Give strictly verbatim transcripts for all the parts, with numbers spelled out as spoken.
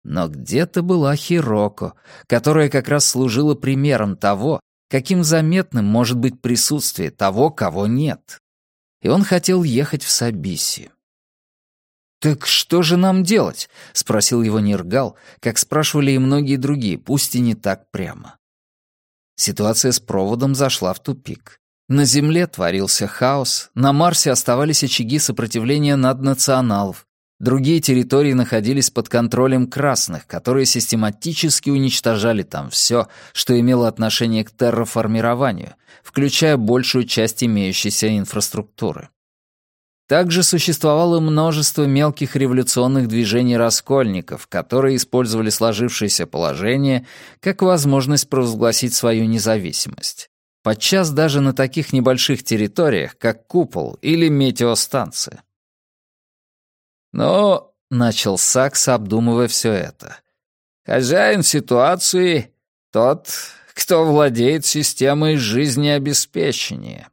Но где-то была Хироко, которая как раз служила примером того, каким заметным может быть присутствие того, кого нет. И он хотел ехать в Сабиси. «Так что же нам делать?» — спросил его Ниргал, как спрашивали и многие другие, пусть и не так прямо. Ситуация с проводом зашла в тупик. На Земле творился хаос, на Марсе оставались очаги сопротивления наднационалов, другие территории находились под контролем красных, которые систематически уничтожали там все, что имело отношение к терраформированию, включая большую часть имеющейся инфраструктуры. Также существовало множество мелких революционных движений раскольников, которые использовали сложившееся положение как возможность провозгласить свою независимость. Подчас даже на таких небольших территориях, как Купол или метеостанция. «Но», — начал Сакс, обдумывая все это, «хозяин ситуации — тот, кто владеет системой жизнеобеспечения».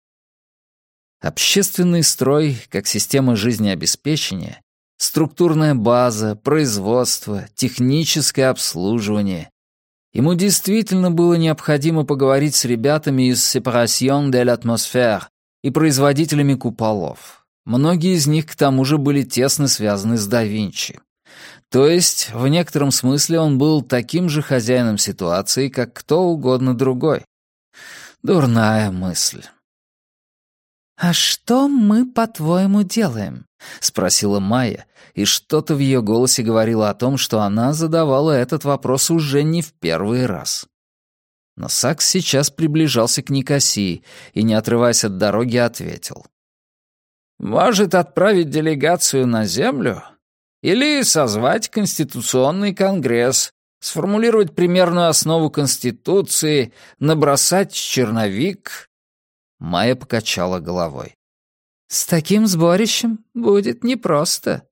Общественный строй, как система жизнеобеспечения, структурная база, производство, техническое обслуживание. Ему действительно было необходимо поговорить с ребятами из Séparation de l'Atmosphère и производителями куполов. Многие из них, к тому же, были тесно связаны с да Винчи. То есть, в некотором смысле он был таким же хозяином ситуации, как кто угодно другой. Дурная мысль. «А что мы, по-твоему, делаем?» — спросила Майя, и что-то в ее голосе говорило о том, что она задавала этот вопрос уже не в первый раз. Но Сакс сейчас приближался к Никосии и, не отрываясь от дороги, ответил. «Может, отправить делегацию на Землю? Или созвать Конституционный конгресс, сформулировать примерную основу Конституции, набросать черновик?» Майя покачала головой. «С таким сборищем будет непросто».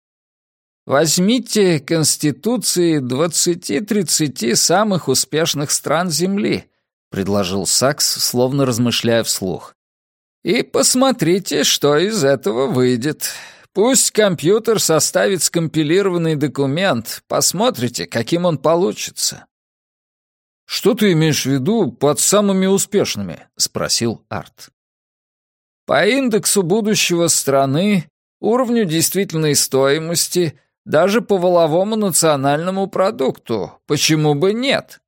«Возьмите конституции двадцати-тридцати самых успешных стран Земли», — предложил Сакс, словно размышляя вслух. «И посмотрите, что из этого выйдет. Пусть компьютер составит скомпилированный документ, посмотрите, каким он получится». «Что ты имеешь в виду под самыми успешными?» — спросил Арт. «По индексу будущего страны, уровню действительной стоимости, даже по валовому национальному продукту. Почему бы нет?»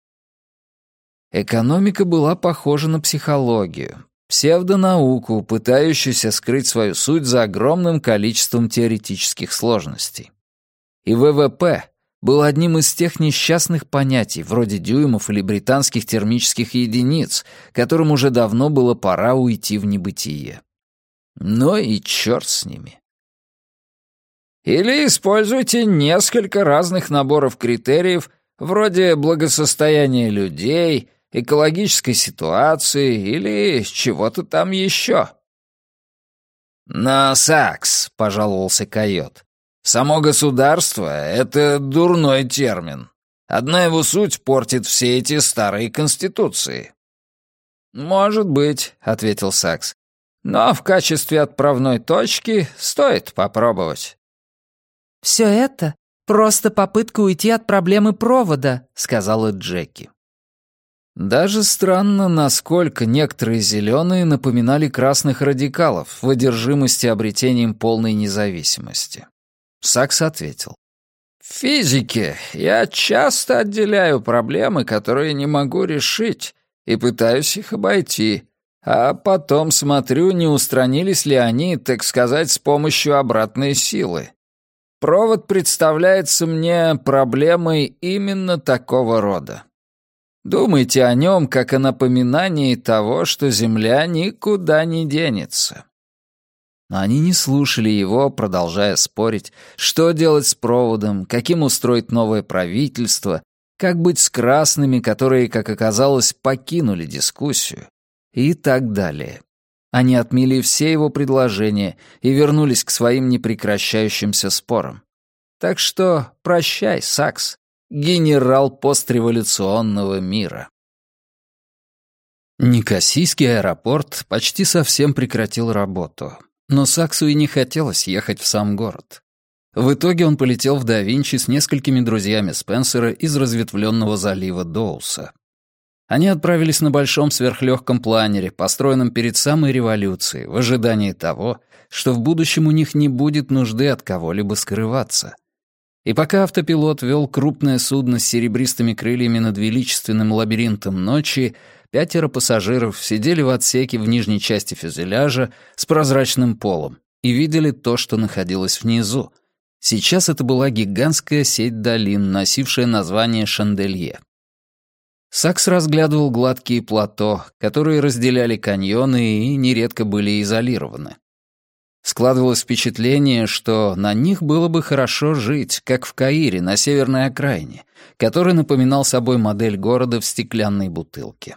Экономика была похожа на психологию, псевдонауку, пытающуюся скрыть свою суть за огромным количеством теоретических сложностей. И вэ вэ пэ был одним из тех несчастных понятий, вроде дюймов или британских термических единиц, которым уже давно было пора уйти в небытие. Но и черт с ними. Или используйте несколько разных наборов критериев, вроде благосостояния людей, экологической ситуации или чего-то там еще. «Но, Сакс», — пожаловался Койот, — «само государство — это дурной термин. Одна его суть портит все эти старые конституции». «Может быть», — ответил Сакс, — «но в качестве отправной точки стоит попробовать». «Все это просто попытка уйти от проблемы провода», — сказала Джеки. Даже странно, насколько некоторые зеленые напоминали красных радикалов в одержимости обретением полной независимости. Сакс ответил. «В физике я часто отделяю проблемы, которые не могу решить, и пытаюсь их обойти, а потом смотрю, не устранились ли они, так сказать, с помощью обратной силы. Провод представляется мне проблемой именно такого рода. Думайте о нем как о напоминании того, что Земля никуда не денется». Но они не слушали его, продолжая спорить, что делать с проводом, каким устроить новое правительство, как быть с красными, которые, как оказалось, покинули дискуссию, и так далее. Они отмели все его предложения и вернулись к своим непрекращающимся спорам. Так что прощай, Сакс, генерал постреволюционного мира. Никосийский аэропорт почти совсем прекратил работу. Но Саксу и не хотелось ехать в сам город. В итоге он полетел в Да-Винчи с несколькими друзьями Спенсера из разветвленного залива Доуса. Они отправились на большом сверхлегком планере, построенном перед самой революцией, в ожидании того, что в будущем у них не будет нужды от кого-либо скрываться. И пока автопилот вел крупное судно с серебристыми крыльями над величественным лабиринтом ночи, пятеро пассажиров сидели в отсеке в нижней части фюзеляжа с прозрачным полом и видели то, что находилось внизу. Сейчас это была гигантская сеть долин, носившая название Шанделье. Сакс разглядывал гладкие плато, которые разделяли каньоны и нередко были изолированы. Складывалось впечатление, что на них было бы хорошо жить, как в Каире, на северной окраине, который напоминал собой модель города в стеклянной бутылке.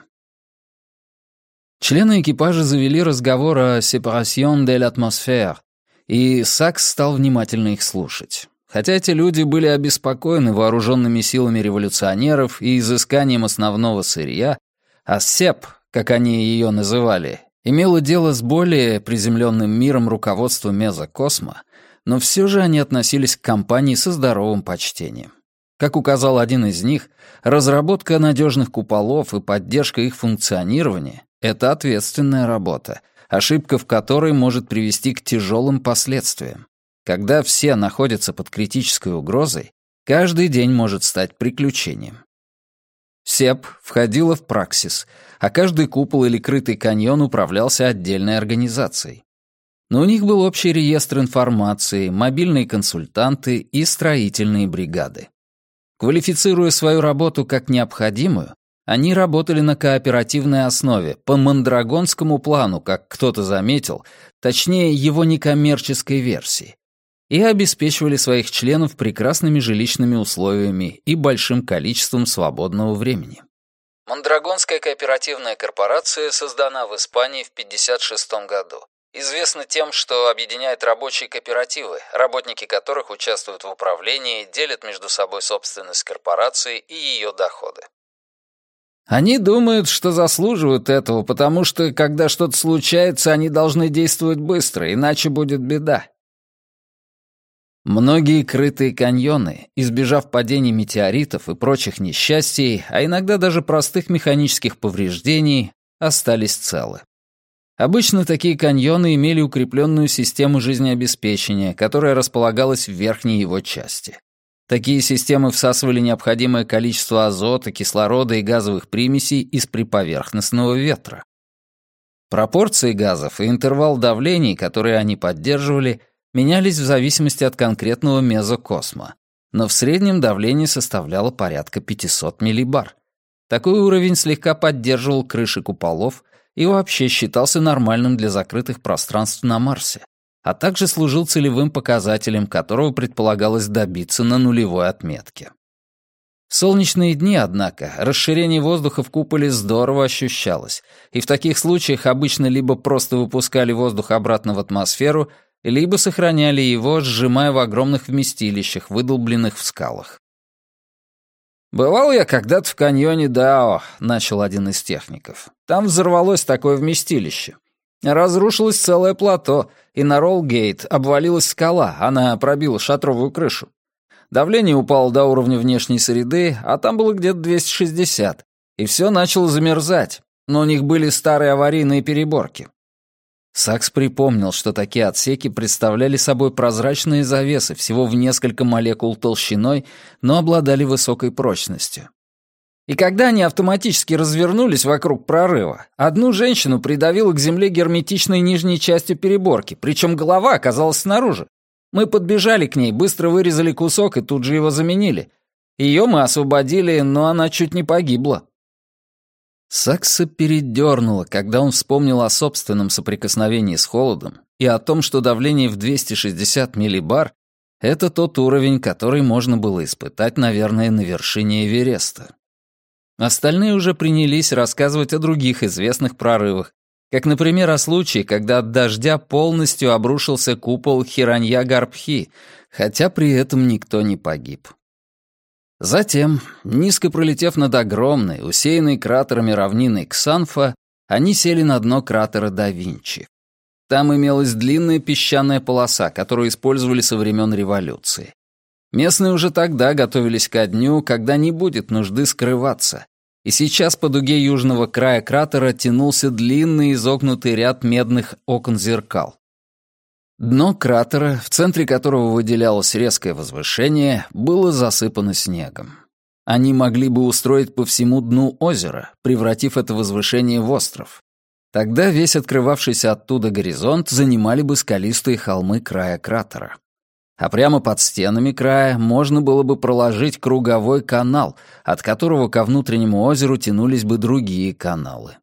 Члены экипажа завели разговор о «séparation de l'atmosphère», и Сакс стал внимательно их слушать. Хотя эти люди были обеспокоены вооруженными силами революционеров и изысканием основного сырья, а СЕП, как они ее называли, имела дело с более приземленным миром руководства Мезокосмо, но все же они относились к компании со здоровым почтением. Как указал один из них, разработка надежных куполов и поддержка их функционирования — это ответственная работа, ошибка в которой может привести к тяжелым последствиям. Когда все находятся под критической угрозой, каждый день может стать приключением. СЕП входила в Праксис, а каждый купол или крытый каньон управлялся отдельной организацией. Но у них был общий реестр информации, мобильные консультанты и строительные бригады. Квалифицируя свою работу как необходимую, они работали на кооперативной основе, по мандрагонскому плану, как кто-то заметил, точнее, его некоммерческой версии, и обеспечивали своих членов прекрасными жилищными условиями и большим количеством свободного времени. Мандрагонская кооперативная корпорация создана в Испании в пятьдесят шестом году. Известна тем, что объединяет рабочие кооперативы, работники которых участвуют в управлении, делят между собой собственность корпорации и ее доходы. Они думают, что заслуживают этого, потому что, когда что-то случается, они должны действовать быстро, иначе будет беда. Многие крытые каньоны, избежав падений метеоритов и прочих несчастий, а иногда даже простых механических повреждений, остались целы. Обычно такие каньоны имели укрепленную систему жизнеобеспечения, которая располагалась в верхней его части. Такие системы всасывали необходимое количество азота, кислорода и газовых примесей из приповерхностного ветра. Пропорции газов и интервал давлений, которые они поддерживали, менялись в зависимости от конкретного мезокосма, но в среднем давление составляло порядка пятьсот миллибар. Такой уровень слегка поддерживал крыши куполов и вообще считался нормальным для закрытых пространств на Марсе, а также служил целевым показателем, которого предполагалось добиться на нулевой отметке. В солнечные дни, однако, расширение воздуха в куполе здорово ощущалось, и в таких случаях обычно либо просто выпускали воздух обратно в атмосферу, либо сохраняли его, сжимая в огромных вместилищах, выдолбленных в скалах. «Бывал я когда-то в каньоне Дао», — начал один из техников. «Там взорвалось такое вместилище. Разрушилось целое плато, и на Роллгейт обвалилась скала, она пробила шатровую крышу. Давление упало до уровня внешней среды, а там было где-то двести шестьдесят, и все начало замерзать, но у них были старые аварийные переборки». Сакс припомнил, что такие отсеки представляли собой прозрачные завесы всего в несколько молекул толщиной, но обладали высокой прочностью. И когда они автоматически развернулись вокруг прорыва, одну женщину придавило к земле герметичной нижней частью переборки, причем голова оказалась снаружи. Мы подбежали к ней, быстро вырезали кусок и тут же его заменили. Ее мы освободили, но она чуть не погибла. Сакса передернуло, когда он вспомнил о собственном соприкосновении с холодом и о том, что давление в двести шестьдесят миллибар — это тот уровень, который можно было испытать, наверное, на вершине Эвереста. Остальные уже принялись рассказывать о других известных прорывах, как, например, о случае, когда от дождя полностью обрушился купол Хиранья-Гарбхи, хотя при этом никто не погиб. Затем, низко пролетев над огромной, усеянной кратерами равниной Ксанфа, они сели на дно кратера Да-Винчи. Там имелась длинная песчаная полоса, которую использовали со времен революции. Местные уже тогда готовились ко дню, когда не будет нужды скрываться. И сейчас по дуге южного края кратера тянулся длинный изогнутый ряд медных окон-зеркал. Дно кратера, в центре которого выделялось резкое возвышение, было засыпано снегом. Они могли бы устроить по всему дну озера, превратив это возвышение в остров. Тогда весь открывавшийся оттуда горизонт занимали бы скалистые холмы края кратера. А прямо под стенами края можно было бы проложить круговой канал, от которого ко внутреннему озеру тянулись бы другие каналы.